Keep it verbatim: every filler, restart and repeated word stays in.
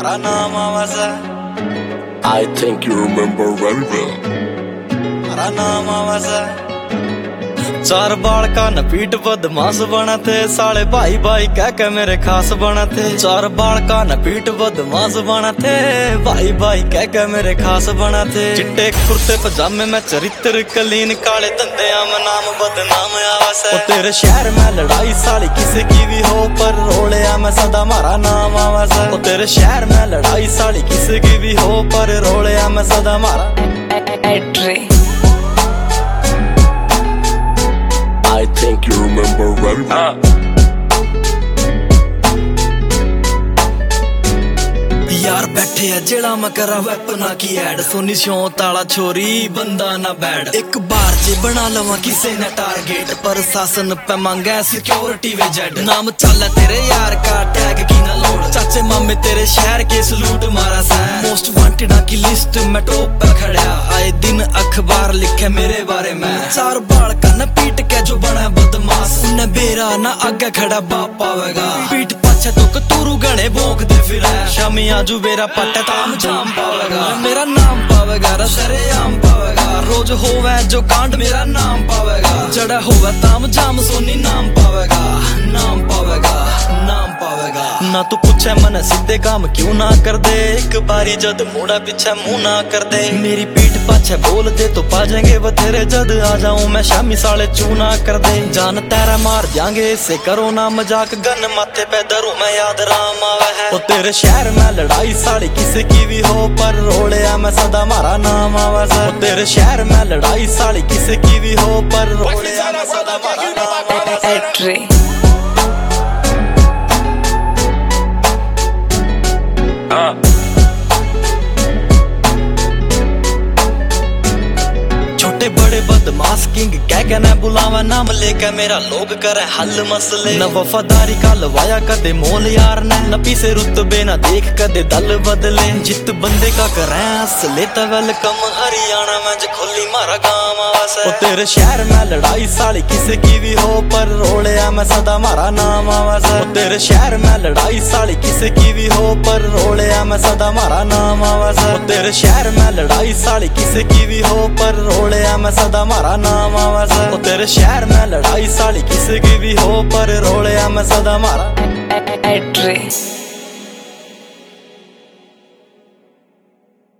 मारा नाम आवाज़ I think you remember very well. मारा नाम आवाज़ चार बाल का नपीट बदमाश बना थे साले भाई भाई कह के मेरे खास बना थे। चार बाल का नपीट बदमाश बना थे भाई भाई कह के मेरे खास बना थे। चिट्टे कुर्ते पजामे में चरित्र कलीन काले धंधे में नाम बदनाम आवास है। तेरे शहर में लड़ाई साली किसी की भी हो पर रोले मैं सदा मारा नाम आवास है। तेरे शहर में लड़ाई साली किसी की भी हो पर रोले मैं सदा मारा एट्री। I think you remember very well. यार बैठे है जेड़ा मैं करा वेपना की ऐड सोनी शो ताला छोरी बंदा ना बैड। एक बार जे बना लवा किसे न टारगेट पर शासन पे मांगे सिक्योरिटी वे जेड। नाम चल तेरे यार का टैग की ना लोड चाचे मामे तेरे शहर के सलूट मारा सा। मोस्ट वांटेड की लिस्ट में टॉप पे खड़ा आए दिन अखबार लिखे मेरे बारे में। चार बाल का न पीट के जो बना बदमाश उन्हें बेरा ना आगे खड़ा बाप पावेगा। पीठ पाछे तो कतूरू गणे भोंक दे फिर शामी आजू बेरा पट्टा ताम जाम पावेगा। मेरा नाम पावेगा रसरे आम पावेगा रोज होवे जो कांड मेरा नाम पावेगा। जड़ा होवे ताम जाम सोनी नाम पावेगा नाम पावेगा नाम पावेगा। ना तू पूछे मन सीधे काम क्यों ना कर दे एक बारी जद मुड़ा पीछे मुंह ना कर दे। मेरी पीठ पाछे बोल दे तो पा जाएंगे बथेरे जद आ जाऊं मैं शामी साले चूना कर दे। जान तेरा मार जाएंगे इससे करो ना मजाक गन माथे पे धरूं मैं याद राम आवे है। ओ तेरे शहर में लड़ाई साली किसी की भी हो पर रोले मैं सदा मारा नाम आवाज़ है। तेरे शहर में लड़ाई साली किसी की भी हो पर रोले मैं सदा मारा नाम आवाज़ है। एट्री। छोटे बड़े बदमाश किंग कह के न बुलावा नाम लेकर मेरा लोग करे हल मसले। न वफादारी का लवाया कदे मोल यार ने न पीछे रुतबे न देख कदे दल बदले। जित बंदे का करे असले तो वेलकम हरियाणा में जो खोली मारा गाँव आवास है। तेरे शहर में लड़ाई साली किसी की भी हो पर रोले मैं सदा मारा नाम आवास है। तेरे शहर में लड़ाई साली किसी की भी हो पर रोले मैं सदा मारा नाम आवास है। तेरे शहर में लड़ाई साली किसी की भी हो पर रोले मैं सदा मारा नाम आवाज़ है। तेरे शहर में लड़ाई साली किसी की भी हो पर रोले मैं सदा मारा एट्री।